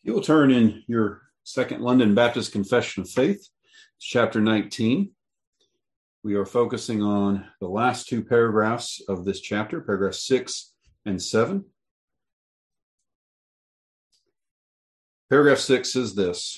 You will turn in your Second London Baptist Confession of Faith, chapter 19. We are focusing on the last two paragraphs of this chapter, paragraphs 6 and 7. Paragraph 6 says this: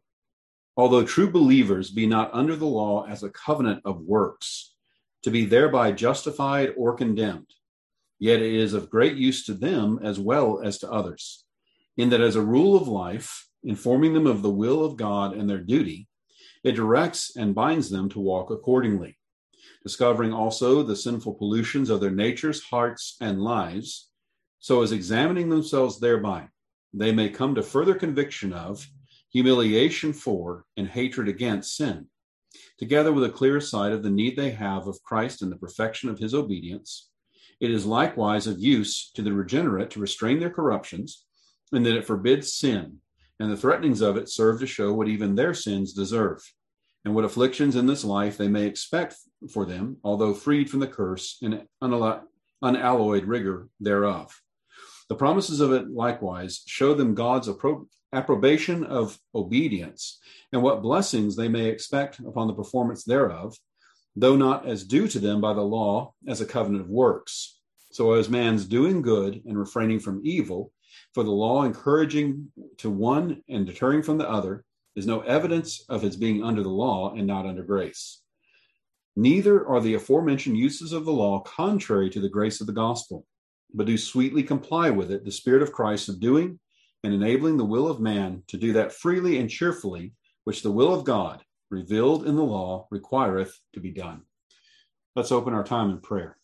although true believers be not under the law as a covenant of works, to be thereby justified or condemned, yet it is of great use to them as well as to others, in that as a rule of life, informing them of the will of God and their duty, it directs and binds them to walk accordingly, discovering also the sinful pollutions of their natures, hearts, and lives, so as examining themselves thereby, they may come to further conviction of, humiliation for, and hatred against sin, together with a clear sight of the need they have of Christ and the perfection of his obedience. It is likewise of use to the regenerate to restrain their corruptions, and that it forbids sin, and the threatenings of it serve to show what even their sins deserve, and what afflictions in this life they may expect for them, although freed from the curse and unalloyed rigor thereof. The promises of it likewise show them God's approbation of obedience, and what blessings they may expect upon the performance thereof, though not as due to them by the law as a covenant of works. So as man's doing good and refraining from evil, for the law encouraging to one and deterring from the other, is no evidence of his being under the law and not under grace. Neither are the aforementioned uses of the law contrary to the grace of the gospel, but do sweetly comply with it, the Spirit of Christ subduing and enabling the will of man to do that freely and cheerfully, which the will of God, revealed in the law, requireth to be done. Let's open our time in prayer.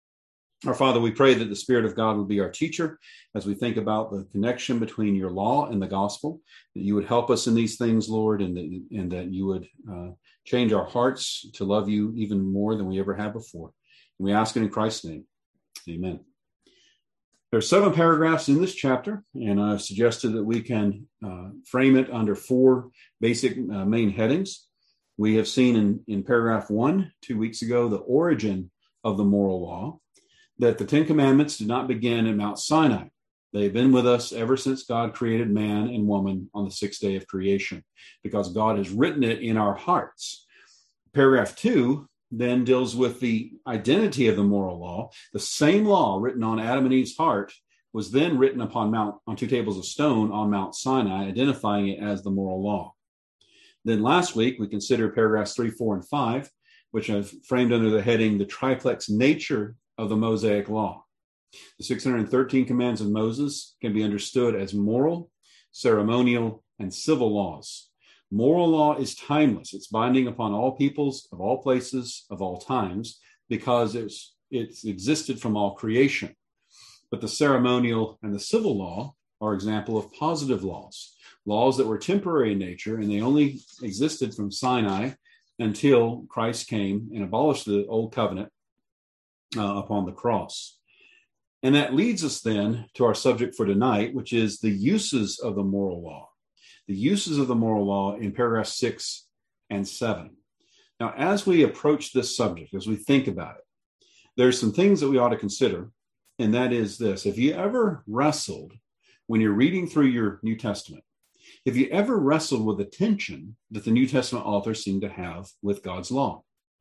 Our Father, we pray that the Spirit of God would be our teacher as we think about the connection between your law and the gospel, that you would help us in these things, Lord, and that you would change our hearts to love you even more than we ever have before. And we ask it in Christ's name. Amen. There are 7 paragraphs in this chapter, and I've suggested that we can frame it under 4 basic main headings. We have seen in paragraph 1, 2 weeks ago, the origin of the moral law, that the 10 Commandments did not begin at Mount Sinai. They have been with us ever since God created man and woman on the 6th day of creation, because God has written it in our hearts. Paragraph 2 then deals with the identity of the moral law. The same law written on Adam and Eve's heart was then written on 2 tables of stone on Mount Sinai, identifying it as the moral law. Then last week, we considered paragraphs 3, 4, and 5, which I've framed under the heading, the triplex nature of the Mosaic law. The 613 commands of Moses can be understood as moral, ceremonial, and civil laws. Moral law is timeless. It's binding upon all peoples, of all places, of all times, because it's existed from all creation. But the ceremonial and the civil law are example of positive laws that were temporary in nature, and they only existed from Sinai until Christ came and abolished the old covenant upon the cross. And that leads us then to our subject for tonight, which is the uses of the moral law. The uses of the moral law in paragraph 6 and 7. Now, as we approach this subject, as we think about it, there's some things that we ought to consider, and that is this. Have you ever wrestled, when you're reading through your New Testament, have you ever wrestled with the tension that the New Testament authors seem to have with God's law?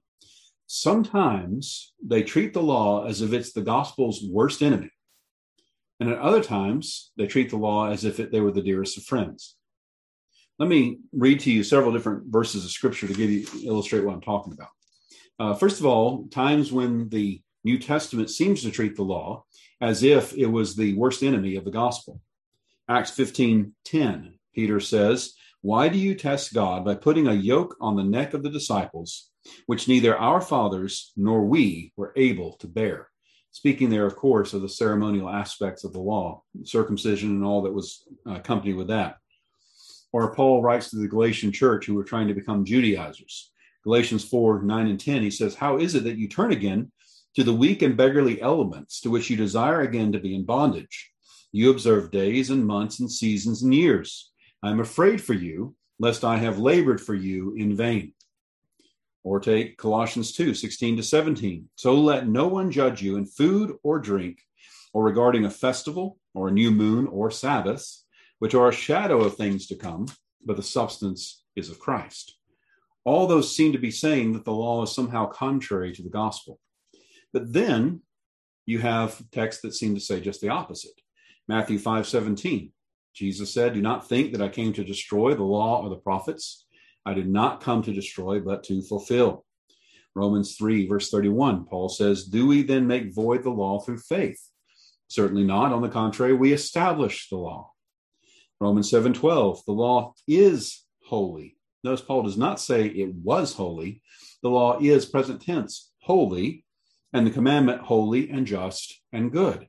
Sometimes they treat the law as if it's the gospel's worst enemy. And at other times, they treat the law as if they were the dearest of friends. Let me read to you several different verses of scripture to illustrate what I'm talking about. First of all, times when the New Testament seems to treat the law as if it was the worst enemy of the gospel. Acts 15:10, Peter says, "Why do you test God by putting a yoke on the neck of the disciples, which neither our fathers nor we were able to bear?" Speaking there, of course, of the ceremonial aspects of the law, circumcision and all that was accompanied with that. Or Paul writes to the Galatian church who were trying to become Judaizers. Galatians 4:9 and 10, he says, "How is it that you turn again to the weak and beggarly elements to which you desire again to be in bondage? You observe days and months and seasons and years. I am afraid for you, lest I have labored for you in vain." Or take Colossians 2:16 to 17. "So let no one judge you in food or drink, or regarding a festival, or a new moon, or Sabbaths, which are a shadow of things to come, but the substance is of Christ. All those seem to be saying that the law is somehow contrary to the gospel. But then you have texts that seem to say just the opposite. Matthew 5:17, Jesus said, "Do not think that I came to destroy the law or the prophets. I did not come to destroy, but to fulfill." Romans 3, verse 31, Paul says, "Do we then make void the law through faith? Certainly not. On the contrary, we establish the law." Romans 7:12, the law is holy. Notice Paul does not say it was holy. The law is, present tense, holy, and the commandment holy and just and good.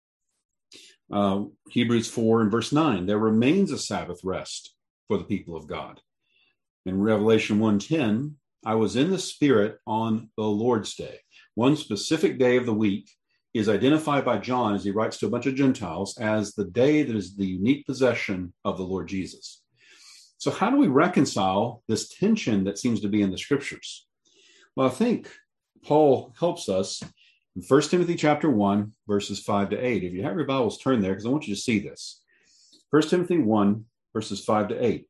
Hebrews 4 and verse 9, there remains a Sabbath rest for the people of God. In Revelation 1:10, I was in the Spirit on the Lord's Day. One specific day of the week is identified by John as he writes to a bunch of Gentiles as the day that is the unique possession of the Lord Jesus. So how do we reconcile this tension that seems to be in the scriptures? Well, I think Paul helps us in 1 Timothy chapter 1, verses 5 to 8. If you have your Bibles, turn there because I want you to see this. 1 Timothy 1, verses 5 to 8.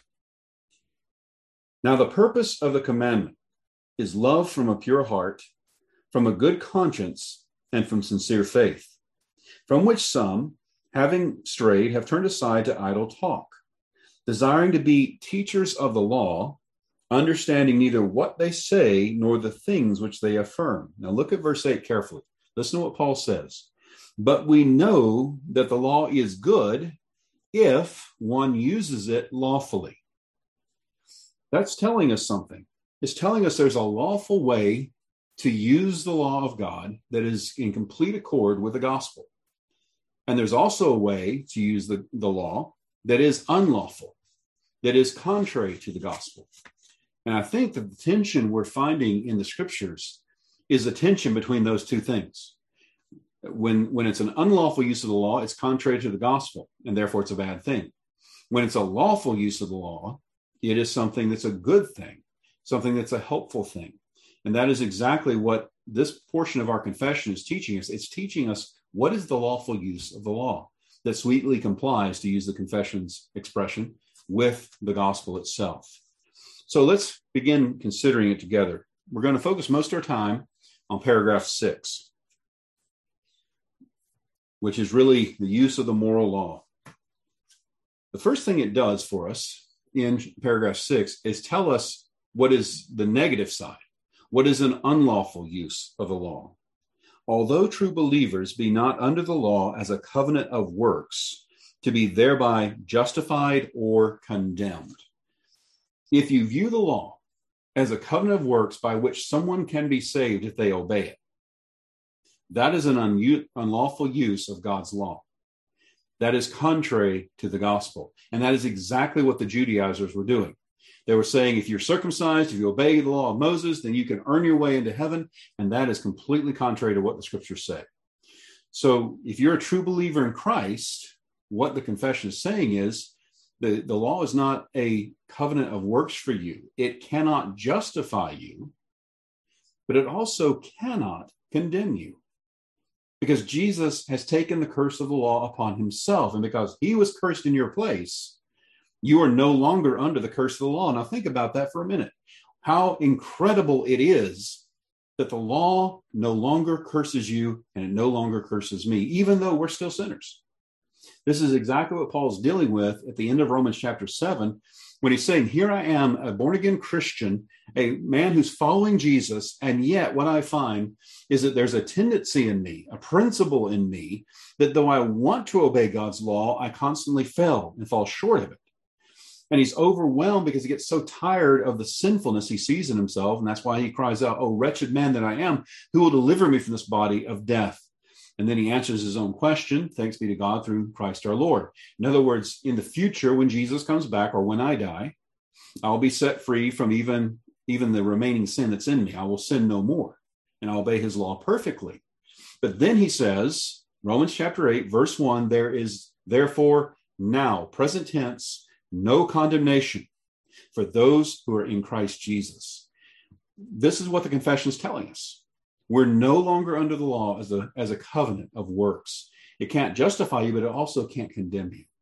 Now the purpose of the commandment is love from a pure heart, from a good conscience, and from sincere faith, from which some, having strayed, have turned aside to idle talk, desiring to be teachers of the law, understanding neither what they say nor the things which they affirm. Now look at verse 8 carefully. Listen to what Paul says. But we know that the law is good if one uses it lawfully. That's telling us something. It's telling us there's a lawful way to use the law of God that is in complete accord with the gospel. And there's also a way to use the law that is unlawful, that is contrary to the gospel. And I think that the tension we're finding in the scriptures is a tension between those two things. When it's an unlawful use of the law, it's contrary to the gospel, and therefore it's a bad thing. When it's a lawful use of the law, it is something that's a good thing, something that's a helpful thing. And that is exactly what this portion of our confession is teaching us. It's teaching us what is the lawful use of the law that sweetly complies, to use the confession's expression, with the gospel itself. So let's begin considering it together. We're going to focus most of our time on paragraph 6, which is really the use of the moral law. The first thing it does for us in paragraph 6 is tell us what is the negative side. What is an unlawful use of the law? Although true believers be not under the law as a covenant of works, to be thereby justified or condemned. If you view the law as a covenant of works by which someone can be saved if they obey it, that is an unlawful use of God's law. That is contrary to the gospel. And that is exactly what the Judaizers were doing. They were saying, if you're circumcised, if you obey the law of Moses, then you can earn your way into heaven. And that is completely contrary to what the scriptures say. So if you're a true believer in Christ, what the confession is saying is the law is not a covenant of works for you. It cannot justify you, but it also cannot condemn you. Because Jesus has taken the curse of the law upon himself. And because he was cursed in your place, you are no longer under the curse of the law. Now think about that for a minute. How incredible it is that the law no longer curses you and it no longer curses me, even though we're still sinners. This is exactly what Paul's dealing with at the end of Romans chapter 7, when he's saying, here I am, a born-again Christian, a man who's following Jesus, and yet what I find is that there's a tendency in me, a principle in me, that though I want to obey God's law, I constantly fail and fall short of it. And he's overwhelmed because he gets so tired of the sinfulness he sees in himself, and that's why he cries out, "Oh, wretched man that I am, who will deliver me from this body of death?" And then he answers his own question, thanks be to God through Christ our Lord. In other words, in the future, when Jesus comes back or when I die, I'll be set free from even the remaining sin that's in me. I will sin no more, and I'll obey his law perfectly. But then he says, Romans chapter 8, verse 1, there is therefore now, present tense, no condemnation for those who are in Christ Jesus. This is what the confession is telling us. We're no longer under the law as a covenant of works. It can't justify you, but it also can't condemn you.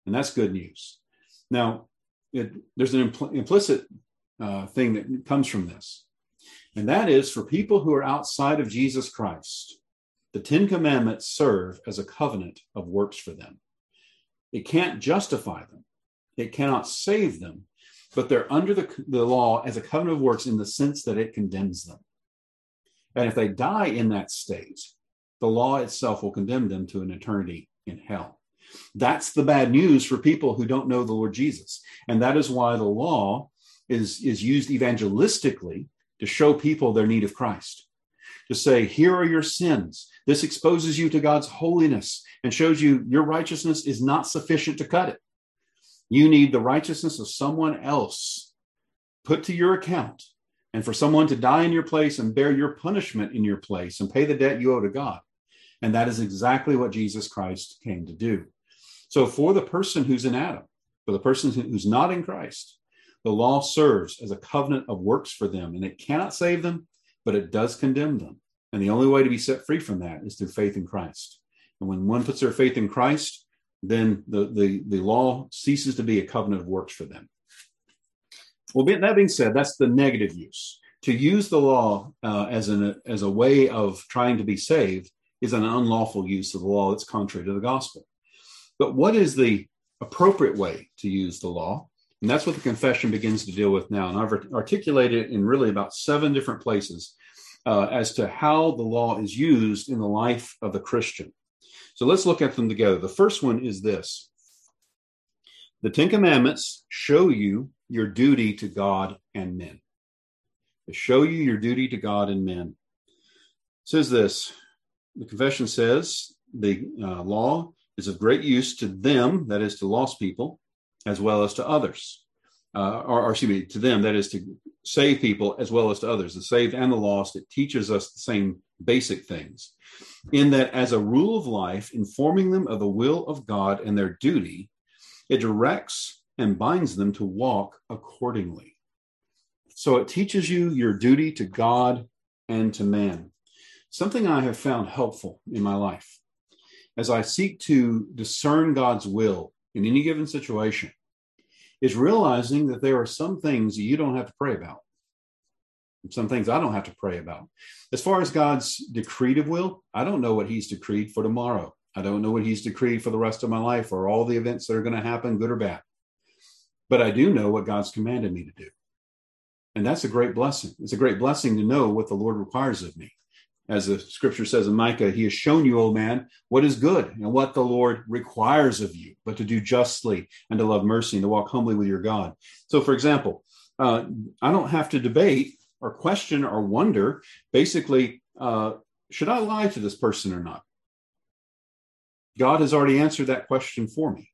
And that's good news. Now, there's an implicit thing that comes from this. And that is, for people who are outside of Jesus Christ, the Ten Commandments serve as a covenant of works for them. It can't justify them. It cannot save them, but they're under the law as a covenant of works in the sense that it condemns them. And if they die in that state, the law itself will condemn them to an eternity in hell. That's the bad news for people who don't know the Lord Jesus. And that is why the law is used evangelistically to show people their need of Christ. To say, here are your sins. This exposes you to God's holiness and shows you your righteousness is not sufficient to cut it. You need the righteousness of someone else put to your account, and for someone to die in your place and bear your punishment in your place and pay the debt you owe to God. And that is exactly what Jesus Christ came to do. So for the person who's in Adam, for the person who's not in Christ, the law serves as a covenant of works for them, and it cannot save them, but it does condemn them. And the only way to be set free from that is through faith in Christ. And when one puts their faith in Christ, then the law ceases to be a covenant of works for them. Well, that being said, that's the negative use. To use the law as a way of trying to be saved is an unlawful use of the law that's contrary to the gospel. But what is the appropriate way to use the law? And that's what the confession begins to deal with now. And I've articulated it in really about 7 different places as to how the law is used in the life of the Christian. So let's look at them together. The first one is this. The Ten Commandments show you your duty to God and men. They show you your duty to God and men. It says this. The confession says the law is of great use to them, that is to lost people, as well as to others. To them, that is to save people as well as to others. The saved and the lost, it teaches us the same basic things. In that, as a rule of life, informing them of the will of God and their duty, it directs and binds them to walk accordingly. So it teaches you your duty to God and to man. Something I have found helpful in my life as I seek to discern God's will in any given situation is realizing that there are some things that you don't have to pray about. Some things I don't have to pray about. As far as God's decreed of will, I don't know what he's decreed for tomorrow. I don't know what he's decreed for the rest of my life or all the events that are going to happen, good or bad. But I do know what God's commanded me to do. And that's a great blessing. It's a great blessing to know what the Lord requires of me. As the scripture says in Micah, he has shown you, O man, what is good and what the Lord requires of you, but to do justly and to love mercy and to walk humbly with your God. So, for example, I don't have to debate or question or wonder, basically, should I lie to this person or not? God has already answered that question for me.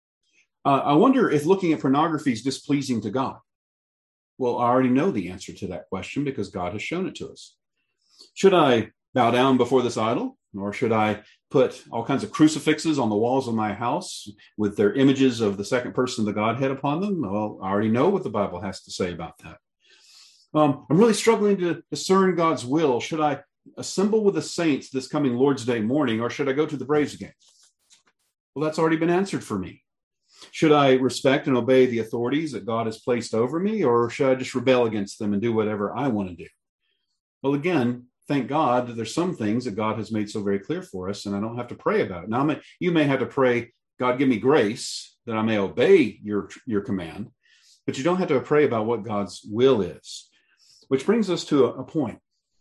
I wonder if looking at pornography is displeasing to God. Well, I already know the answer to that question because God has shown it to us. Should I bow down before this idol, or should I put all kinds of crucifixes on the walls of my house with their images of the second person of the Godhead upon them? Well, I already know what the Bible has to say about that. I'm really struggling to discern God's will. Should I assemble with the saints this coming Lord's Day morning, or should I go to the Braves game? Well, that's already been answered for me. Should I respect and obey the authorities that God has placed over me, or should I just rebel against them and do whatever I want to do? Well, again, thank God that there's some things that God has made so very clear for us, and I don't have to pray about it. Now, you may have to pray, God, give me grace that I may obey your command, but you don't have to pray about what God's will is. Which brings us to a point.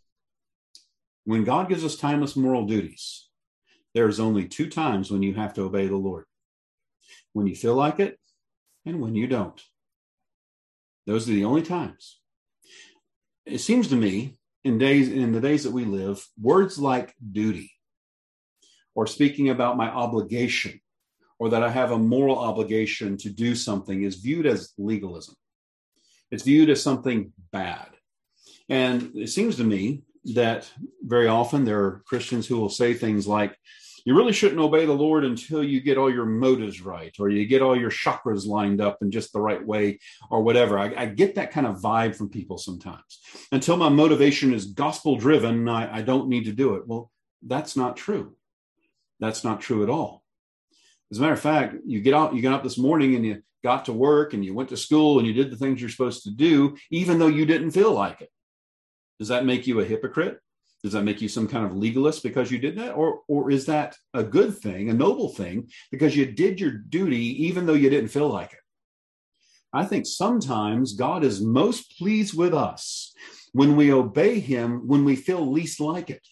When God gives us timeless moral duties, there's only 2 times when you have to obey the Lord. When you feel like it and when you don't. Those are the only times. It seems to me, in the days that we live, words like duty, or speaking about my obligation, or that I have a moral obligation to do something, is viewed as legalism. It's viewed as something bad. And it seems to me that very often there are Christians who will say things like, you really shouldn't obey the Lord until you get all your motives right, or you get all your chakras lined up in just the right way, or whatever. I get that kind of vibe from people sometimes. Until my motivation is gospel driven, I don't need to do it. Well, that's not true. That's not true at all. As a matter of fact, you got up this morning and you got to work and you went to school and you did the things you're supposed to do, even though you didn't feel like it. Does that make you a hypocrite? Does that make you some kind of legalist because you did that? Or is that a good thing, a noble thing, because you did your duty even though you didn't feel like it? I think sometimes God is most pleased with us when we obey him, when we feel least like it.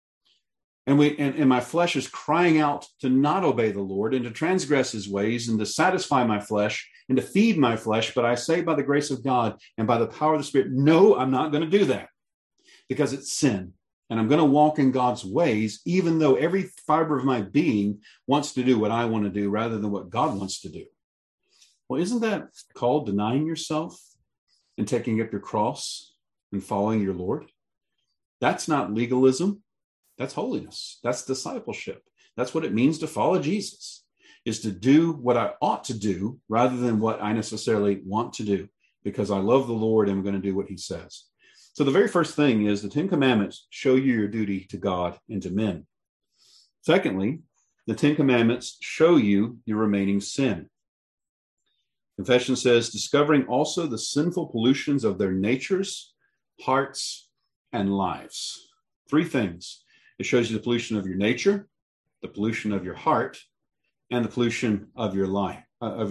And my flesh is crying out to not obey the Lord and to transgress his ways and to satisfy my flesh and to feed my flesh. But I say by the grace of God and by the power of the Spirit, no, I'm not going to do that because it's sin. And I'm going to walk in God's ways, even though every fiber of my being wants to do what I want to do rather than what God wants to do. Well, isn't that called denying yourself and taking up your cross and following your Lord? That's not legalism. That's holiness. That's discipleship. That's what it means to follow Jesus, is to do what I ought to do rather than what I necessarily want to do, because I love the Lord and I'm going to do what he says. So the very first thing is the Ten Commandments show you your duty to God and to men. Secondly, the Ten Commandments show you your remaining sin. Confession says, discovering also the sinful pollutions of their natures, hearts, and lives. Three things. It shows you the pollution of your nature, the pollution of your heart, and the pollution of your life.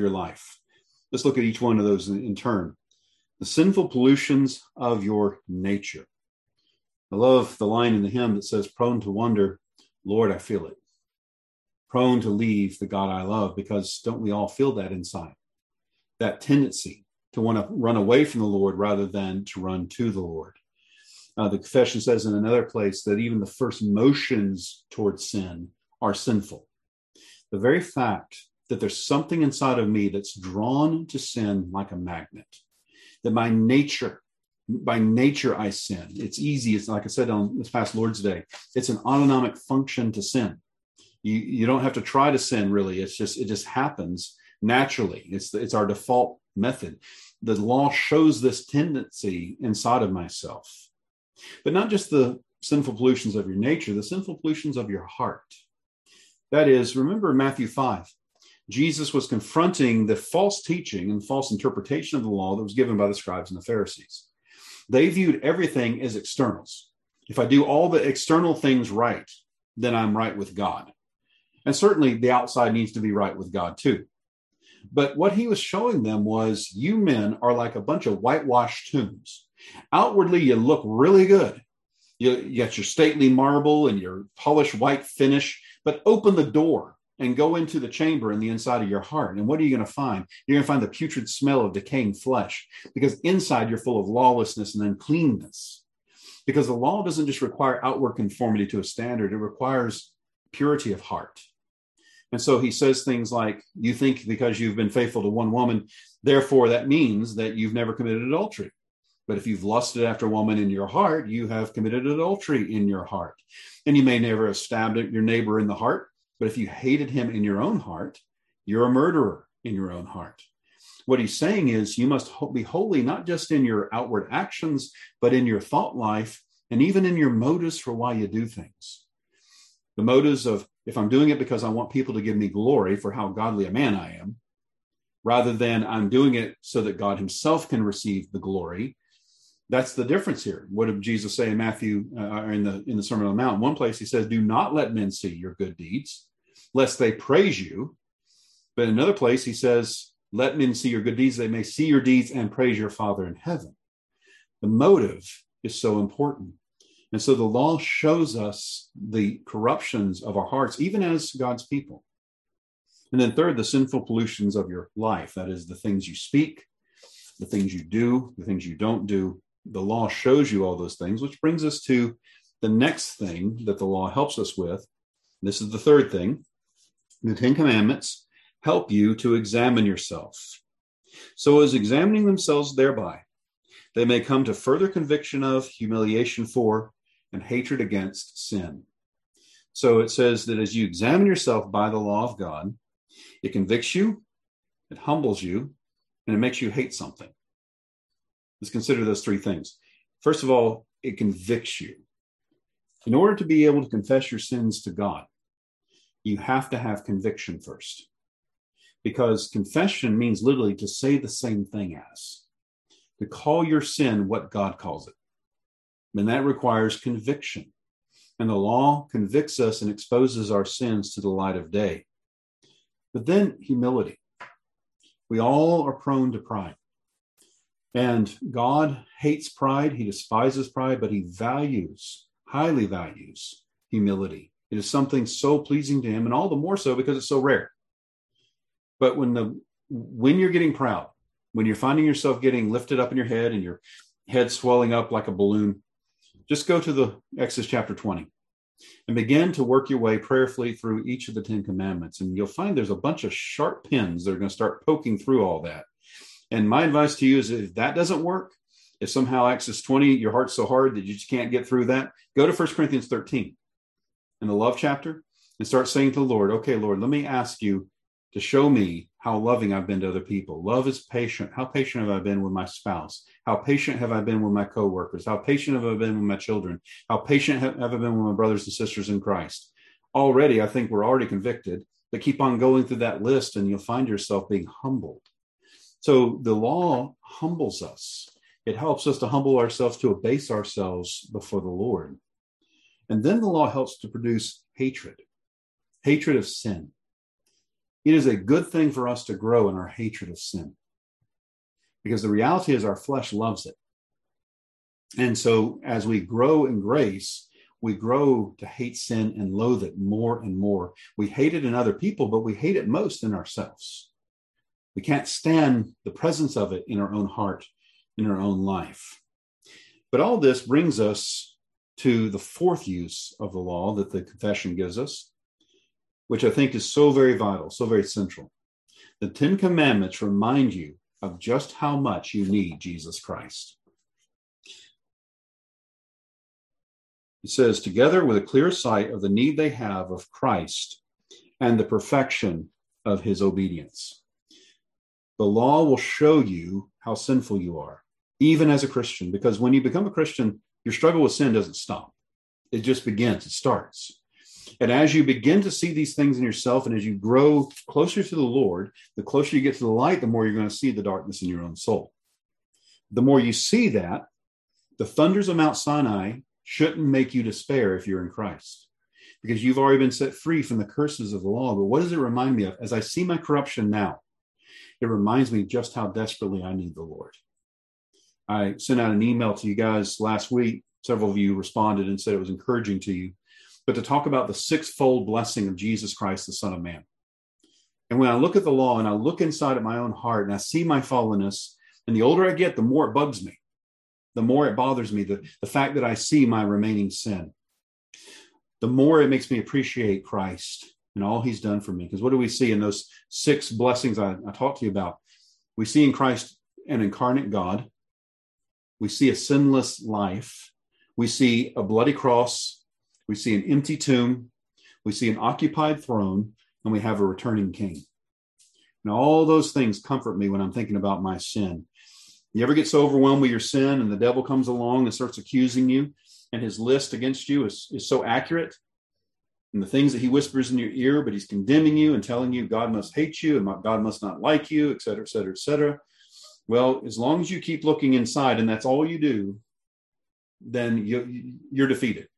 Let's look at each one of those in turn. The sinful pollutions of your nature. I love the line in the hymn that says, prone to wonder, Lord, I feel it. Prone to leave the God I love, because don't we all feel that inside? That tendency to want to run away from the Lord rather than to run to the Lord. The confession says in another place that even the first motions towards sin are sinful. The very fact that there's something inside of me that's drawn to sin like a magnet, that by nature I sin. It's easy. It's like I said on this past Lord's Day, it's an autonomic function to sin. You don't have to try to sin, really. It just happens naturally. It's our default method. The law shows this tendency inside of myself. But not just the sinful pollutions of your nature, the sinful pollutions of your heart. That is, remember Matthew 5. Jesus was confronting the false teaching and false interpretation of the law that was given by the scribes and the Pharisees. They viewed everything as externals. If I do all the external things right, then I'm right with God. And certainly the outside needs to be right with God too. But what he was showing them was, you men are like a bunch of whitewashed tombs. Outwardly, you look really good. You got your stately marble and your polished white finish, but open the door and go into the chamber in the inside of your heart. And what are you going to find? You're going to find the putrid smell of decaying flesh, because inside you're full of lawlessness and uncleanness. Because the law doesn't just require outward conformity to a standard, it requires purity of heart. And so he says things like, you think because you've been faithful to one woman, therefore that means that you've never committed adultery. But if you've lusted after a woman in your heart, you have committed adultery in your heart. And you may never have stabbed your neighbor in the heart, but if you hated him in your own heart, you're a murderer in your own heart. What he's saying is you must be holy, not just in your outward actions, but in your thought life and even in your motives for why you do things. The motives of, if I'm doing it because I want people to give me glory for how godly a man I am, rather than I'm doing it so that God himself can receive the glory. That's the difference here. What did Jesus say in Matthew, in the Sermon on the Mount? In one place he says, do not let men see your good deeds, lest they praise you. But in another place he says, let men see your good deeds, they may see your deeds and praise your Father in heaven. The motive is so important. And so the law shows us the corruptions of our hearts, even as God's people. And then third, the sinful pollutions of your life. That is the things you speak, the things you do, the things you don't do. The law shows you all those things, which brings us to the next thing that the law helps us with. This is the third thing. The Ten Commandments help you to examine yourself. So as examining themselves thereby, they may come to further conviction of, humiliation for, and hatred against sin. So it says that as you examine yourself by the law of God, it convicts you, it humbles you, and it makes you hate something. Let's consider those three things. First of all, it convicts you. In order to be able to confess your sins to God, you have to have conviction first. because confession means literally to say the same thing as, to call your sin what God calls it. And that requires conviction. And the law convicts us and exposes our sins to the light of day. But then humility. We all are prone to pride. And God hates pride. He despises pride, but he highly values humility. It is something so pleasing to him, and all the more so because it's so rare. But when you're getting proud, when you're finding yourself getting lifted up in your head and your head swelling up like a balloon, just go to the Exodus chapter 20 and begin to work your way prayerfully through each of the 10 commandments. And you'll find there's a bunch of sharp pins that are going to start poking through all that. And my advice to you is, if that doesn't work, if somehow Exodus 20, your heart's so hard that you just can't get through that, go to 1 Corinthians 13 in the love chapter and start saying to the Lord, okay, Lord, let me ask you to show me how loving I've been to other people. Love is patient. How patient have I been with my spouse? How patient have I been with my coworkers? How patient have I been with my children? How patient have I been with my brothers and sisters in Christ? Already, I think we're already convicted, but keep on going through that list and you'll find yourself being humbled. So the law humbles us. It helps us to humble ourselves, to abase ourselves before the Lord. And then the law helps to produce hatred of sin. It is a good thing for us to grow in our hatred of sin, because the reality is our flesh loves it. And so as we grow in grace, we grow to hate sin and loathe it more and more. We hate it in other people, but we hate it most in ourselves. We can't stand the presence of it in our own heart, in our own life. But all this brings us to the fourth use of the law that the confession gives us, which I think is so very vital, so very central. The 10 Commandments remind you of just how much you need Jesus Christ. It says, together with a clear sight of the need they have of Christ and the perfection of his obedience. The law will show you how sinful you are, even as a Christian, because when you become a Christian, your struggle with sin doesn't stop. It just begins, it starts. And as you begin to see these things in yourself, and as you grow closer to the Lord, the closer you get to the light, the more you're going to see the darkness in your own soul. The more you see that, the thunders of Mount Sinai shouldn't make you despair if you're in Christ, because you've already been set free from the curses of the law. But what does it remind me of? As I see my corruption now, it reminds me just how desperately I need the Lord. I sent out an email to you guys last week. Several of you responded and said it was encouraging to you, but to talk about the sixfold blessing of Jesus Christ, the Son of Man. And when I look at the law and I look inside at my own heart and I see my fallenness, and the older I get, the more it bugs me, the more it bothers me, the fact that I see my remaining sin, the more it makes me appreciate Christ and all he's done for me. Because what do we see in those 6 blessings I talked to you about? We see in Christ an incarnate God. We see a sinless life. We see a bloody cross. We see an empty tomb. We see an occupied throne. And we have a returning king. And all those things comfort me when I'm thinking about my sin. You ever get so overwhelmed with your sin and the devil comes along and starts accusing you, and his list against you is so accurate, and the things that he whispers in your ear, but he's condemning you and telling you God must hate you and God must not like you, et cetera, et cetera, et cetera. Well, as long as you keep looking inside and that's all you do, then you're defeated.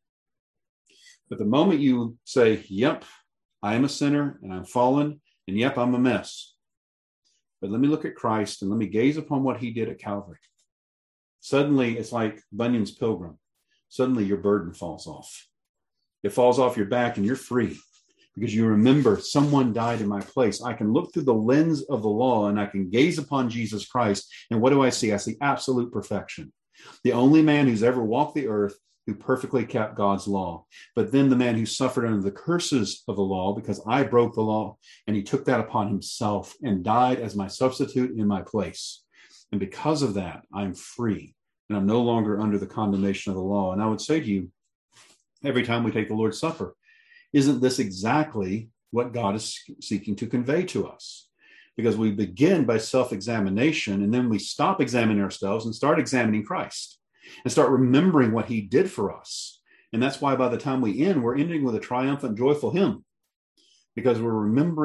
But the moment you say, yep, I am a sinner and I'm fallen, and yep, I'm a mess, but let me look at Christ and let me gaze upon what he did at Calvary. Suddenly, it's like Bunyan's Pilgrim. Suddenly your burden falls off. It falls off your back and you're free because you remember someone died in my place. I can look through the lens of the law and I can gaze upon Jesus Christ. And what do I see? I see absolute perfection. The only man who's ever walked the earth who perfectly kept God's law. But then the man who suffered under the curses of the law because I broke the law, and he took that upon himself and died as my substitute in my place. And because of that, I'm free and I'm no longer under the condemnation of the law. And I would say to you, every time we take the Lord's Supper, isn't this exactly what God is seeking to convey to us? Because we begin by self-examination, and then we stop examining ourselves and start examining Christ and start remembering what he did for us. And that's why by the time we end, we're ending with a triumphant, joyful hymn, because we're remembering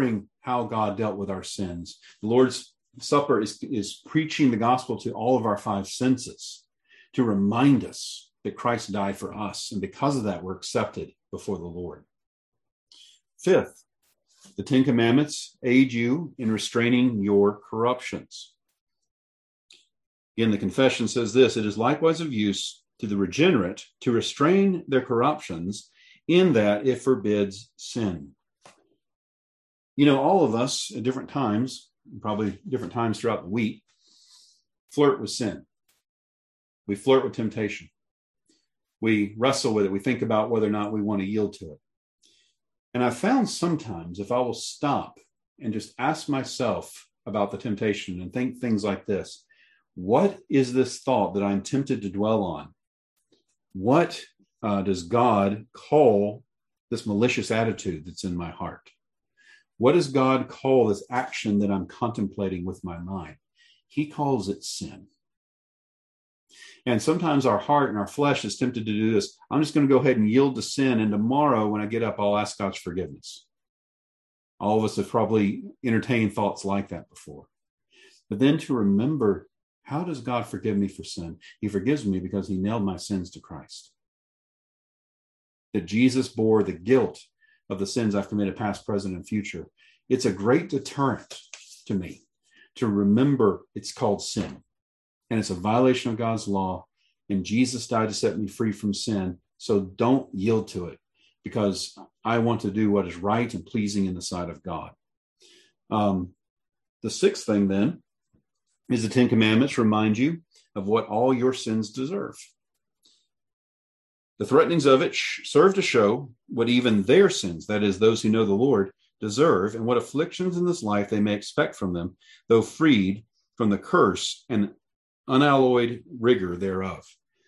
how God dealt with our sins. The Lord's Supper is preaching the gospel to all of our five senses to remind us that Christ died for us. And because of that, we're accepted before the Lord. Fifth, the Ten Commandments aid you in restraining your corruptions. Again, the confession says this: it is likewise of use to the regenerate to restrain their corruptions, in that it forbids sin. You know, all of us at different times, probably different times throughout the week, flirt with sin. We flirt with temptation. We wrestle with it. We think about whether or not we want to yield to it. And I've found sometimes if I will stop and just ask myself about the temptation and think things like this: what is this thought that I'm tempted to dwell on? What does God call this malicious attitude that's in my heart? What does God call this action that I'm contemplating with my mind? He calls it sin. And sometimes our heart and our flesh is tempted to do this. I'm just going to go ahead and yield to sin, and tomorrow when I get up, I'll ask God's forgiveness. All of us have probably entertained thoughts like that before. But then to remember, how does God forgive me for sin? He forgives me because he nailed my sins to Christ. That Jesus bore the guilt of the sins I've committed, past, present, and future. It's a great deterrent to me to remember it's called sin. And it's a violation of God's law. And Jesus died to set me free from sin. So don't yield to it, because I want to do what is right and pleasing in the sight of God. The sixth thing then is the Ten Commandments remind you of what all your sins deserve. The threatenings of it serve to show what even their sins, that is, those who know the Lord, deserve, and what afflictions in this life they may expect from them, though freed from the curse and unalloyed rigor thereof.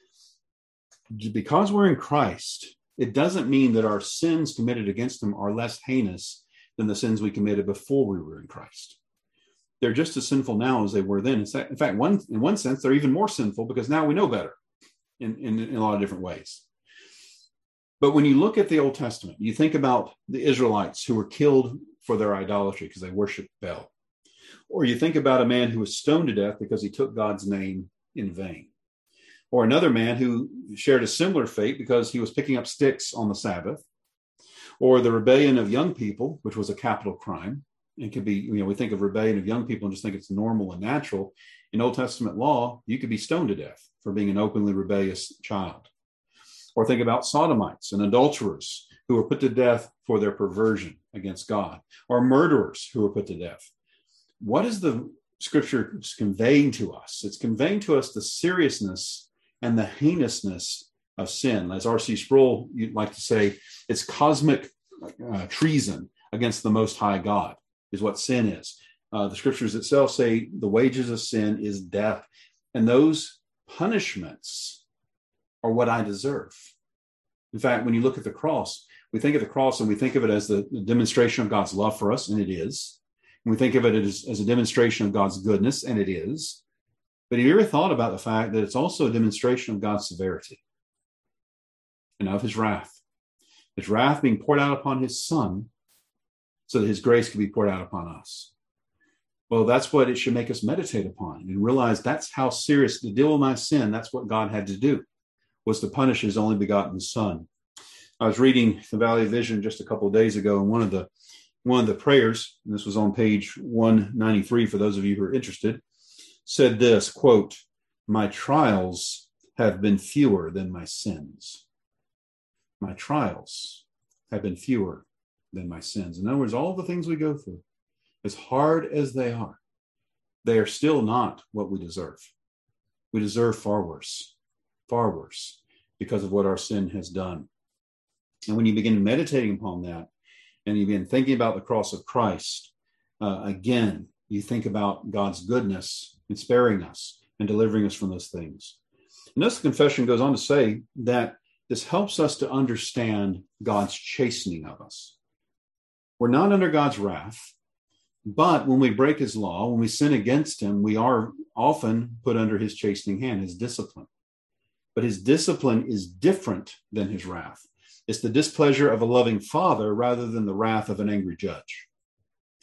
Because we're in Christ, it doesn't mean that our sins committed against him are less heinous than the sins we committed before we were in Christ. They're just as sinful now as they were then. In fact, in one sense, they're even more sinful because now we know better in a lot of different ways. But when you look at the Old Testament, you think about the Israelites who were killed for their idolatry because they worshiped Baal. Or you think about a man who was stoned to death because he took God's name in vain. Or another man who shared a similar fate because he was picking up sticks on the Sabbath. Or the rebellion of young people, which was a capital crime. It could be, we think of rebellion of young people and just think it's normal and natural. In Old Testament law, you could be stoned to death for being an openly rebellious child. Or think about sodomites and adulterers who were put to death for their perversion against God. Or murderers who were put to death. What is the scripture conveying to us? It's conveying to us the seriousness and the heinousness of sin. As R.C. Sproul, you'd like to say, it's cosmic treason against the Most High God is what sin is. The scriptures itself say the wages of sin is death. And those punishments are what I deserve. In fact, when you look at the cross, we think of the cross and we think of it as the demonstration of God's love for us, and it is. And we think of it as a demonstration of God's goodness, and it is. But have you ever thought about the fact that it's also a demonstration of God's severity and of his wrath? His wrath being poured out upon his Son so that his grace could be poured out upon us. Well, that's what it should make us meditate upon and realize that's how serious, to deal with my sin, that's what God had to do, was to punish his only begotten Son. I was reading the Valley of Vision just a couple of days ago, and one of the prayers, and this was on page 193 for those of you who are interested, said this, quote, "My trials have been fewer than my sins." My trials have been fewer than my sins. In other words, all the things we go through, as hard as they are still not what we deserve. We deserve far worse, because of what our sin has done. And when you begin meditating upon that, and you begin thinking about the cross of Christ, again, you think about God's goodness in sparing us and delivering us from those things. And this confession goes on to say that this helps us to understand God's chastening of us. We're not under God's wrath, but when we break his law, when we sin against him, we are often put under his chastening hand, his discipline. But his discipline is different than his wrath. It's the displeasure of a loving father rather than the wrath of an angry judge.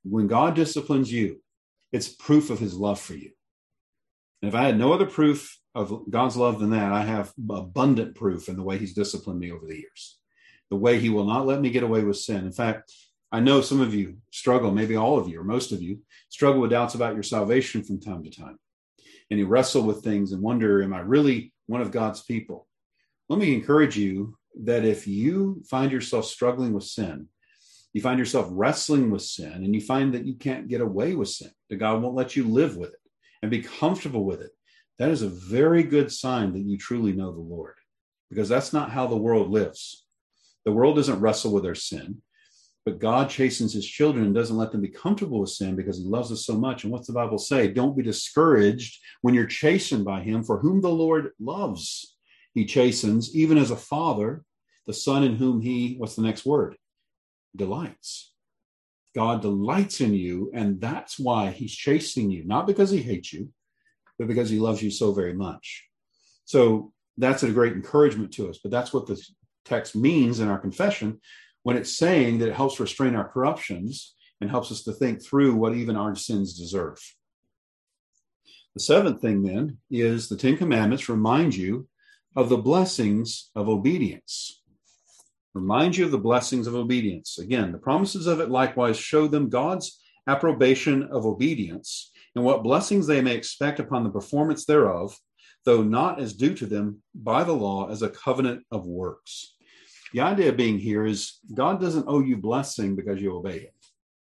When God disciplines you, it's proof of his love for you. And if I had no other proof of God's love than that, I have abundant proof in the way he's disciplined me over the years, the way he will not let me get away with sin. In fact, I know some of you struggle, maybe all of you or most of you struggle with doubts about your salvation from time to time. And you wrestle with things and wonder, am I really one of God's people? Let me encourage you that if you find yourself struggling with sin, you find yourself wrestling with sin, and you find that you can't get away with sin, that God won't let you live with it and be comfortable with it, that is a very good sign that you truly know the Lord, because that's not how the world lives. The world doesn't wrestle with their sin, but God chastens his children and doesn't let them be comfortable with sin because he loves us so much. And what's the Bible say? Don't be discouraged when you're chastened by him, for whom the Lord loves, he chastens, even as a father, the son in whom he, what's the next word? Delights. God delights in you, and that's why he's chastening you, not because he hates you, but because he loves you so very much. So that's a great encouragement to us, but that's what the text means in our confession when it's saying that it helps restrain our corruptions and helps us to think through what even our sins deserve. The seventh thing then is the Ten Commandments remind you of the blessings of obedience. Remind you of the blessings of obedience. Again, the promises of it likewise show them God's approbation of obedience and what blessings they may expect upon the performance thereof, though not as due to them by the law as a covenant of works. The idea being here is God doesn't owe you blessing because you obey him.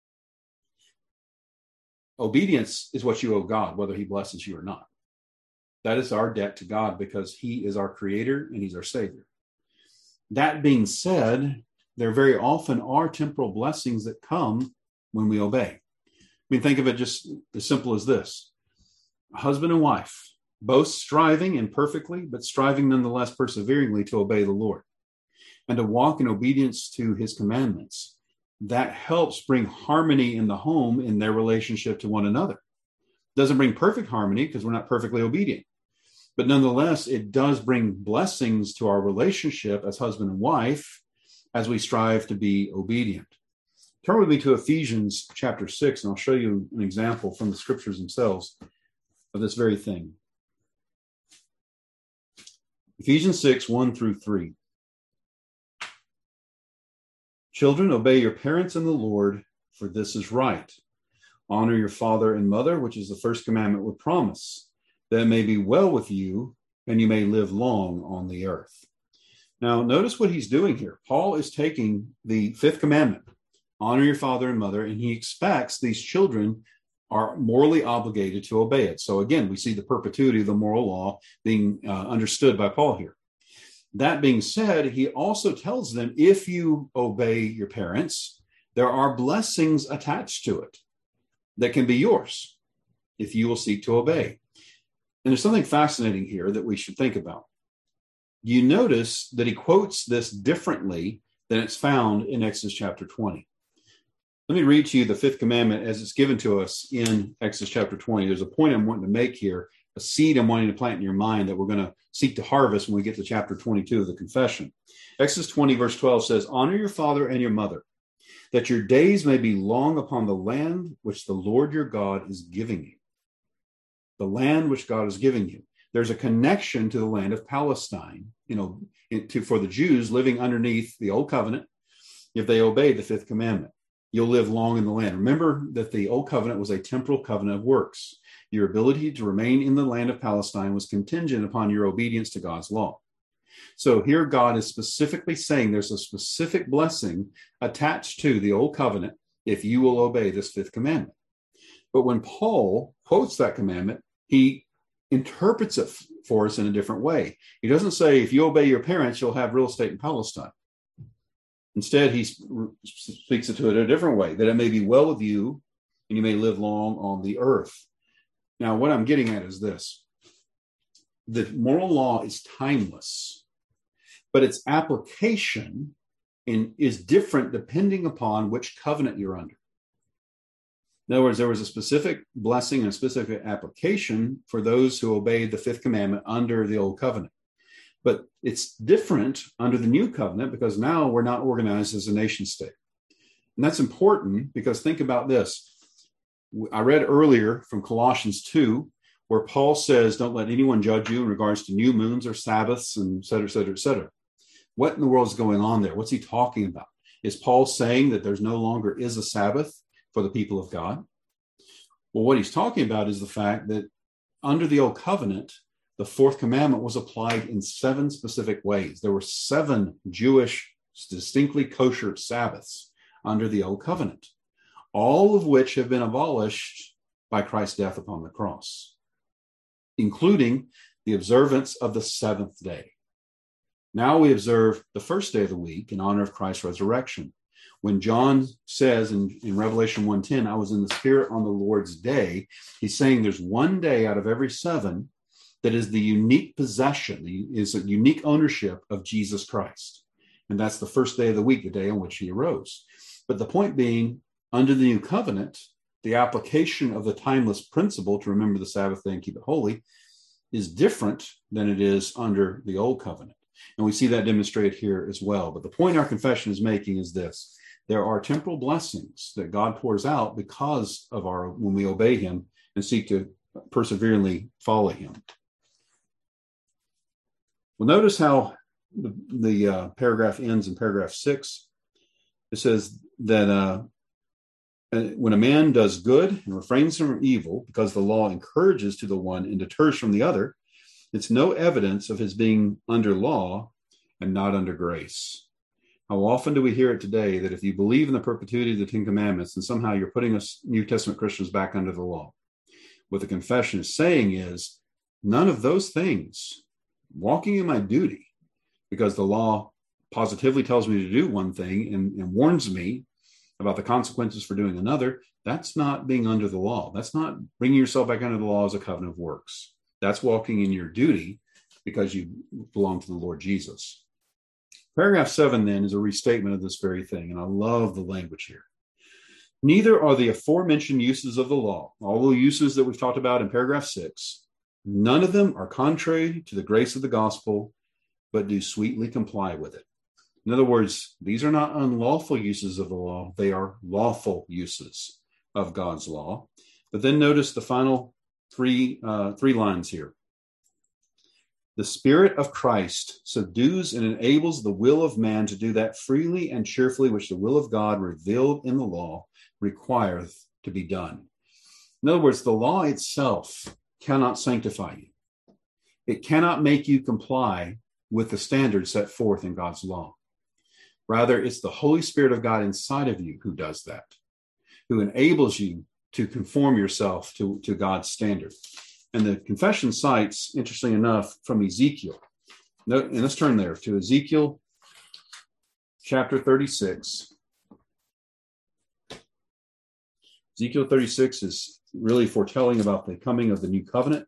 Obedience is what you owe God, whether he blesses you or not. That is our debt to God because he is our creator and he's our savior. That being said, there very often are temporal blessings that come when we obey. I mean, think of it just as simple as this. A husband and wife, both striving imperfectly, but striving nonetheless perseveringly to obey the Lord and to walk in obedience to his commandments. That helps bring harmony in the home in their relationship to one another. It doesn't bring perfect harmony because we're not perfectly obedient. But nonetheless, it does bring blessings to our relationship as husband and wife as we strive to be obedient. Turn with me to Ephesians chapter 6, and I'll show you an example from the scriptures themselves of this very thing. Ephesians 6, 1 through 3. Children, obey your parents in the Lord, for this is right. Honor your father and mother, which is the first commandment with promise, that it may be well with you and you may live long on the earth. Now, notice what he's doing here. Paul is taking the fifth commandment, honor your father and mother, and he expects these children are morally obligated to obey it. So again, we see the perpetuity of the moral law being understood by Paul here. That being said, he also tells them, if you obey your parents, there are blessings attached to it that can be yours if you will seek to obey. And there's something fascinating here that we should think about. You notice that he quotes this differently than it's found in Exodus chapter 20. Let me read to you the fifth commandment as it's given to us in Exodus chapter 20. There's a point I'm wanting to make here, a seed I'm wanting to plant in your mind that we're going to seek to harvest when we get to chapter 22 of the confession. Exodus 20 verse 12 says, honor your father and your mother, that your days may be long upon the land which the Lord your God is giving you. The land which God is giving you. There's a connection to the land of Palestine, for the Jews living underneath the old covenant. If they obey the fifth commandment, you'll live long in the land. Remember that the old covenant was a temporal covenant of works. Your ability to remain in the land of Palestine was contingent upon your obedience to God's law. So here God is specifically saying there's a specific blessing attached to the old covenant if you will obey this fifth commandment. But when Paul quotes that commandment, he interprets it for us in a different way. He doesn't say, if you obey your parents, you'll have real estate in Palestine. Instead, he speaks it to it in a different way, that it may be well with you and you may live long on the earth. Now, what I'm getting at is this. The moral law is timeless, but its application is different depending upon which covenant you're under. In other words, there was a specific blessing and a specific application for those who obeyed the fifth commandment under the old covenant. But it's different under the new covenant because now we're not organized as a nation state. And that's important because think about this. I read earlier from Colossians 2, where Paul says, don't let anyone judge you in regards to new moons or Sabbaths, and et cetera, et cetera, et cetera. What in the world is going on there? What's he talking about? Is Paul saying that there's no longer is a Sabbath for the people of God? Well, what he's talking about is the fact that under the old covenant, the fourth commandment was applied in 7 specific ways. There were 7 Jewish, distinctly kosher Sabbaths under the old covenant, all of which have been abolished by Christ's death upon the cross, including the observance of the 7th day. Now we observe the first day of the week in honor of Christ's resurrection. When John says in Revelation 1:10, I was in the Spirit on the Lord's day, he's saying there's one day out of every 7 that is the unique possession, is a unique ownership of Jesus Christ. And that's the first day of the week, the day on which he arose. But the point being, under the new covenant, the application of the timeless principle to remember the Sabbath day and keep it holy is different than it is under the old covenant. And we see that demonstrated here as well. But the point our confession is making is this. There are temporal blessings that God pours out because of when we obey him and seek to perseveringly follow him. Well, notice how the paragraph ends in paragraph 6. It says that when a man does good and refrains from evil, because the law encourages to the one and deters from the other, it's no evidence of his being under law and not under grace. How often do we hear it today that if you believe in the perpetuity of the 10 Commandments, then somehow you're putting us New Testament Christians back under the law? What the confession is saying is none of those things. Walking in my duty, because the law positively tells me to do one thing and warns me about the consequences for doing another, that's not being under the law. That's not bringing yourself back under the law as a covenant of works. That's walking in your duty because you belong to the Lord Jesus. Paragraph 7 then is a restatement of this very thing, and I love the language here. Neither are the aforementioned uses of the law, all the uses that we've talked about in paragraph 6, none of them are contrary to the grace of the gospel, but do sweetly comply with it. In other words, these are not unlawful uses of the law. They are lawful uses of God's law. But then notice the final three lines here. The Spirit of Christ subdues and enables the will of man to do that freely and cheerfully which the will of God revealed in the law requireth to be done. In other words, the law itself cannot sanctify you. It cannot make you comply with the standards set forth in God's law. Rather, it's the Holy Spirit of God inside of you who does that, who enables you to conform yourself to God's standard. And the confession cites, interestingly enough, from Ezekiel. And let's turn there to Ezekiel chapter 36. Ezekiel 36 is really foretelling about the coming of the new covenant.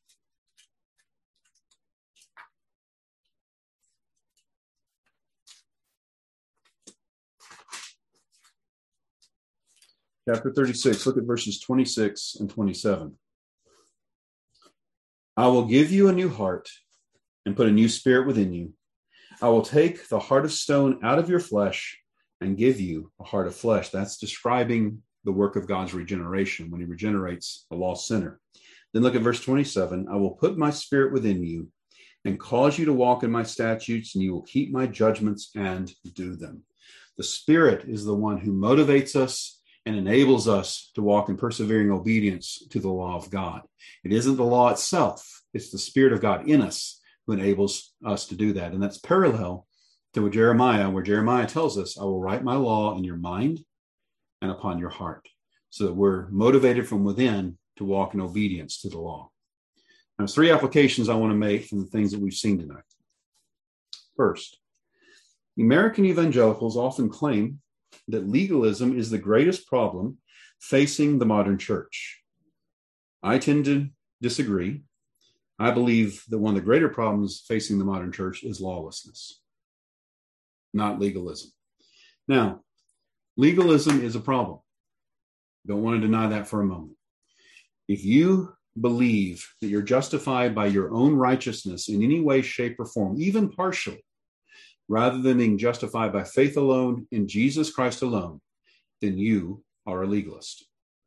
Chapter 36, look at verses 26 and 27. I will give you a new heart and put a new spirit within you. I will take the heart of stone out of your flesh and give you a heart of flesh. That's describing the work of God's regeneration when he regenerates a lost sinner. Then look at verse 27. I will put my spirit within you and cause you to walk in my statutes, and you will keep my judgments and do them. The Spirit is the one who motivates us and enables us to walk in persevering obedience to the law of God. It isn't the law itself. It's the Spirit of God in us who enables us to do that. And that's parallel to where Jeremiah tells us, I will write my law in your mind and upon your heart, so that we're motivated from within to walk in obedience to the law. Now, there's 3 applications I want to make from the things that we've seen tonight. First, American evangelicals often claim that legalism is the greatest problem facing the modern church. I tend to disagree. I believe that one of the greater problems facing the modern church is lawlessness, not legalism. Now, legalism is a problem. Don't want to deny that for a moment. If you believe that you're justified by your own righteousness in any way, shape, or form, even partially, rather than being justified by faith alone in Jesus Christ alone, then you are a legalist.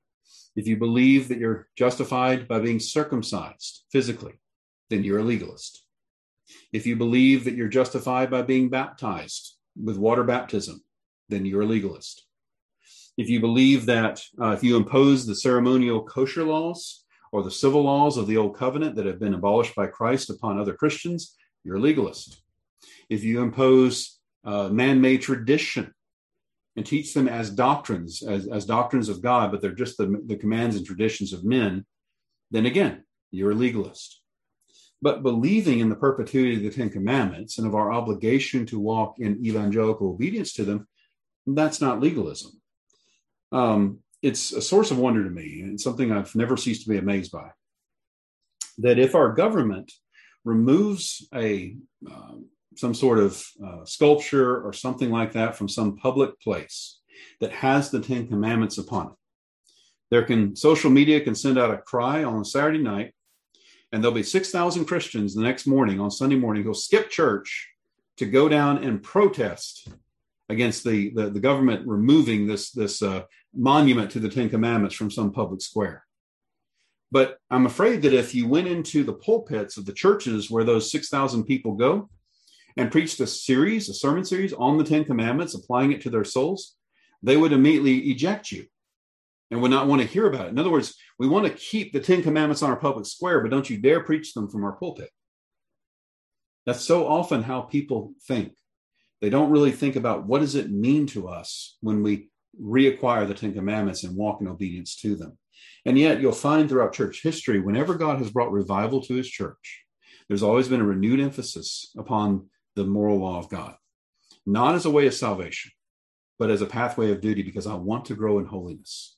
If you believe that you're justified by being circumcised physically, then you're a legalist. If you believe that you're justified by being baptized with water baptism, then you're a legalist. If you believe that if you impose the ceremonial kosher laws or the civil laws of the old covenant that have been abolished by Christ upon other Christians, you're a legalist. If you impose man-made tradition and teach them as doctrines, as doctrines of God, but they're just the commands and traditions of men, then again, you're a legalist. But believing in the perpetuity of the Ten Commandments and of our obligation to walk in evangelical obedience to them, that's not legalism. It's a source of wonder to me, and something I've never ceased to be amazed by. That if our government removes some sort of sculpture or something like that from some public place that has the Ten Commandments upon it, social media can send out a cry on a Saturday night, and there'll be 6,000 Christians the next morning, on Sunday morning, who'll skip church to go down and protest against the government removing this monument to the Ten Commandments from some public square. But I'm afraid that if you went into the pulpits of the churches where those 6,000 people go and preached a sermon series on the Ten Commandments, applying it to their souls, they would immediately eject you and would not want to hear about it. In other words, we want to keep the Ten Commandments on our public square, but don't you dare preach them from our pulpit. That's so often how people think. They don't really think about what does it mean to us when we reacquire the Ten Commandments and walk in obedience to them. And yet you'll find throughout church history, whenever God has brought revival to his church, there's always been a renewed emphasis upon the moral law of God, not as a way of salvation, but as a pathway of duty, because I want to grow in holiness.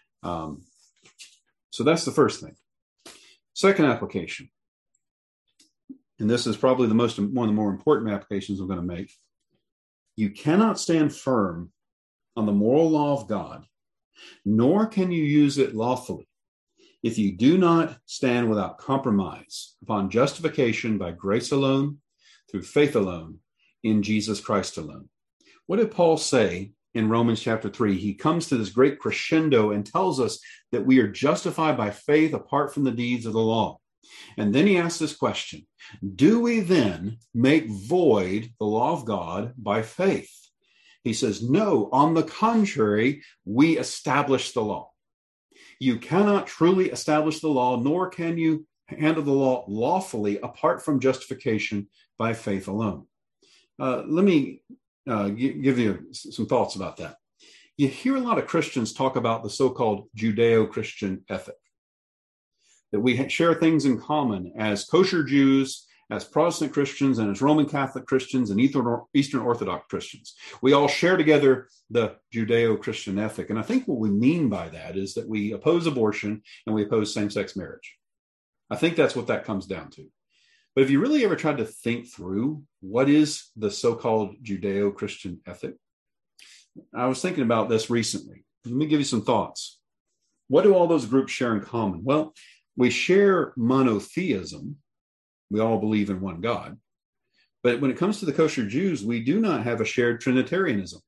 So that's the first thing. Second application, and this is probably one of the more important applications I'm going to make. You cannot stand firm on the moral law of God, nor can you use it lawfully, if you do not stand without compromise upon justification by grace alone, through faith alone, in Jesus Christ alone. What did Paul say in Romans chapter 3? He comes to this great crescendo and tells us that we are justified by faith apart from the deeds of the law. And then he asks this question: do we then make void the law of God by faith? He says, no, on the contrary, we establish the law. You cannot truly establish the law, nor can you handle the law lawfully apart from justification by faith alone. Let me give you some thoughts about that. You hear a lot of Christians talk about the so-called Judeo-Christian ethic, that we share things in common as kosher Jews, as Protestant Christians, and as Roman Catholic Christians and Eastern Orthodox Christians. We all share together the Judeo-Christian ethic. And I think what we mean by that is that we oppose abortion and we oppose same-sex marriage. I think that's what that comes down to. But have you really ever tried to think through what is the so-called Judeo-Christian ethic? I was thinking about this recently. Let me give you some thoughts. What do all those groups share in common? Well, we share monotheism. We all believe in one God. But when it comes to the kosher Jews, we do not have a shared Trinitarianism,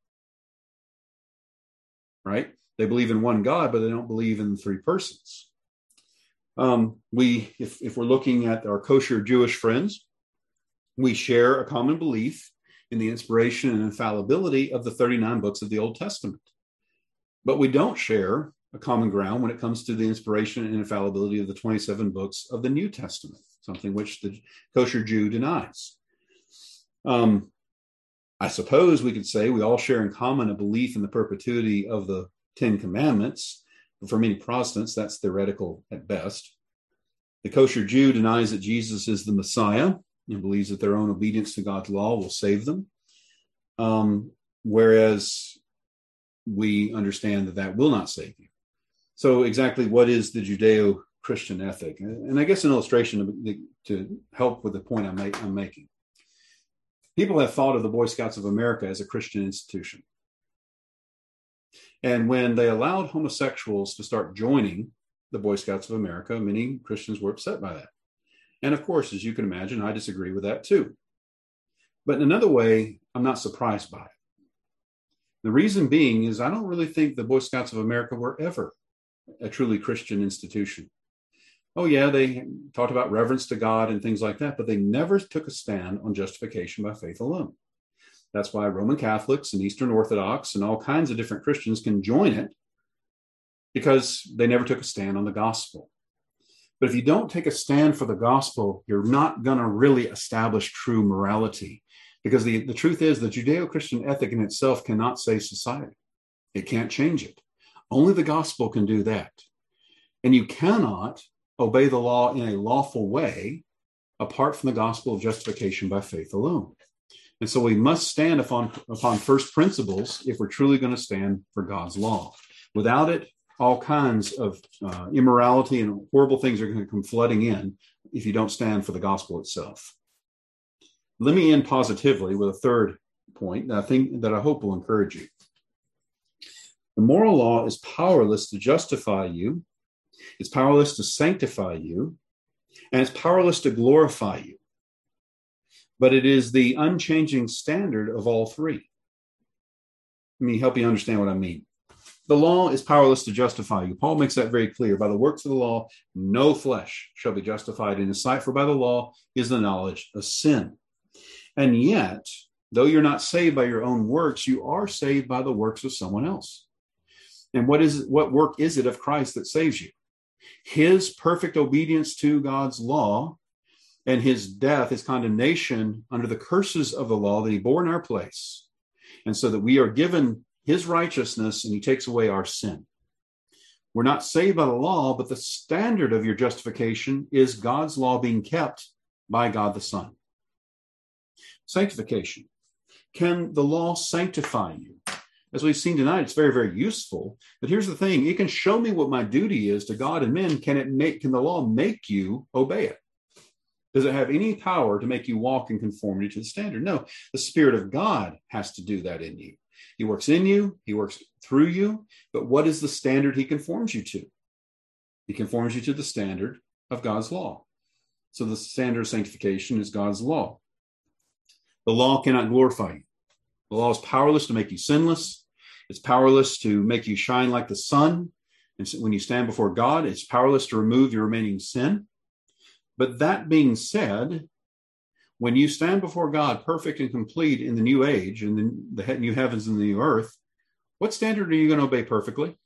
right? They believe in one God, but they don't believe in three persons. If we're looking at our kosher Jewish friends, we share a common belief in the inspiration and infallibility of the 39 books of the Old Testament. But we don't share a common ground when it comes to the inspiration and infallibility of the 27 books of the New Testament, something which the kosher Jew denies. I suppose we could say we all share in common a belief in the perpetuity of the Ten Commandments. For many Protestants, that's theoretical at best. The kosher Jew denies that Jesus is the Messiah and believes that their own obedience to God's law will save them. Whereas we understand that that will not save you. So exactly what is the Judeo-Christian ethic? And I guess an illustration to help with the point I'm making. People have thought of the Boy Scouts of America as a Christian institution. And when they allowed homosexuals to start joining the Boy Scouts of America, many Christians were upset by that. And of course, as you can imagine, I disagree with that too. But in another way, I'm not surprised by it. The reason being is I don't really think the Boy Scouts of America were ever a truly Christian institution. Oh, yeah, they talked about reverence to God and things like that, but they never took a stand on justification by faith alone. That's why Roman Catholics and Eastern Orthodox and all kinds of different Christians can join it, because they never took a stand on the gospel. But if you don't take a stand for the gospel, you're not going to really establish true morality, because the truth is the Judeo-Christian ethic in itself cannot save society. It can't change it. Only the gospel can do that. And you cannot obey the law in a lawful way apart from the gospel of justification by faith alone. And so we must stand upon first principles if we're truly going to stand for God's law. Without it, all kinds of immorality and horrible things are going to come flooding in if you don't stand for the gospel itself. Let me end positively with a third point that I hope will encourage you. The moral law is powerless to justify you, it's powerless to sanctify you, and it's powerless to glorify you. But it is the unchanging standard of all three. Let me help you understand what I mean. The law is powerless to justify you. Paul makes that very clear. By the works of the law, no flesh shall be justified in his sight, for by the law is the knowledge of sin. And yet, though you're not saved by your own works, you are saved by the works of someone else. And what work is it of Christ that saves you? His perfect obedience to God's law and his death, his condemnation under the curses of the law that he bore in our place. And so that we are given his righteousness and he takes away our sin. We're not saved by the law, but the standard of your justification is God's law being kept by God the Son. Sanctification. Can the law sanctify you? As we've seen tonight, it's very, very useful. But here's the thing. It can show me what my duty is to God and men. Can the law make you obey it? Does it have any power to make you walk in conformity to the standard? No, the Spirit of God has to do that in you. He works in you, he works through you, but what is the standard he conforms you to? He conforms you to the standard of God's law. So the standard of sanctification is God's law. The law cannot glorify you. The law is powerless to make you sinless. It's powerless to make you shine like the sun. And so when you stand before God, it's powerless to remove your remaining sin. But that being said, when you stand before God perfect and complete in the new age, in the new heavens and the new earth, what standard are you going to obey perfectly?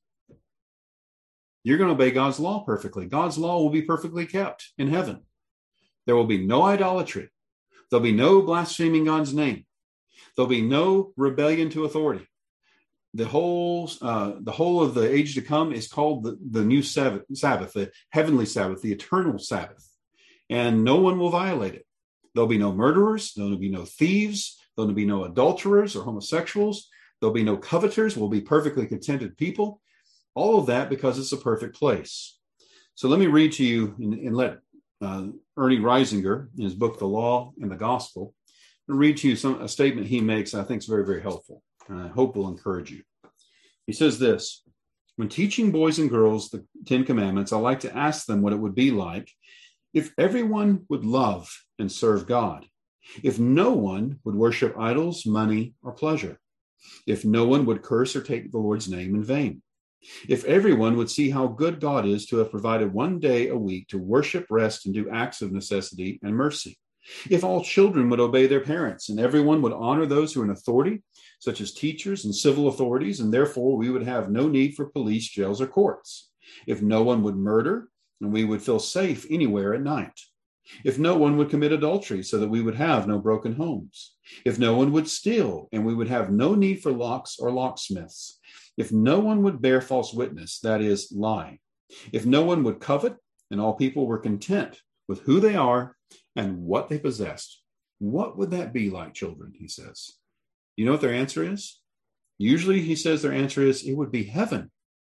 You're going to obey God's law perfectly. God's law will be perfectly kept in heaven. There will be no idolatry. There'll be no blaspheming God's name. There'll be no rebellion to authority. The whole of the age to come is called the new Sabbath, the heavenly Sabbath, the eternal Sabbath. And no one will violate it. There'll be no murderers. There'll be no thieves. There'll be no adulterers or homosexuals. There'll be no coveters. We'll be perfectly contented people. All of that because it's a perfect place. So let me read to you and let Ernie Reisinger, in his book, The Law and the Gospel, read to you a statement he makes I think is very, very helpful, and I hope will encourage you. He says this: when teaching boys and girls the Ten Commandments, I like to ask them what it would be like if everyone would love and serve God, if no one would worship idols, money, or pleasure, if no one would curse or take the Lord's name in vain, if everyone would see how good God is to have provided one day a week to worship, rest, and do acts of necessity and mercy, if all children would obey their parents and everyone would honor those who are in authority, such as teachers and civil authorities, and therefore we would have no need for police, jails, or courts, if no one would murder and we would feel safe anywhere at night, if no one would commit adultery so that we would have no broken homes, if no one would steal and we would have no need for locks or locksmiths, if no one would bear false witness, that is, lie, if no one would covet and all people were content with who they are and what they possessed, what would that be like, children? He says. You know what their answer is? Usually he says their answer is, it would be heaven.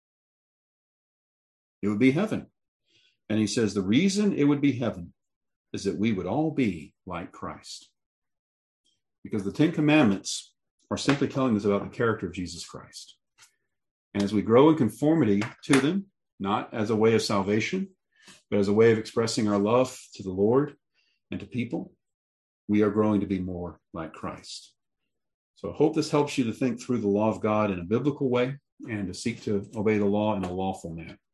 It would be heaven. And he says the reason it would be heaven is that we would all be like Christ. Because the Ten Commandments are simply telling us about the character of Jesus Christ. And as we grow in conformity to them, not as a way of salvation, but as a way of expressing our love to the Lord and to people, we are growing to be more like Christ. So I hope this helps you to think through the law of God in a biblical way and to seek to obey the law in a lawful manner.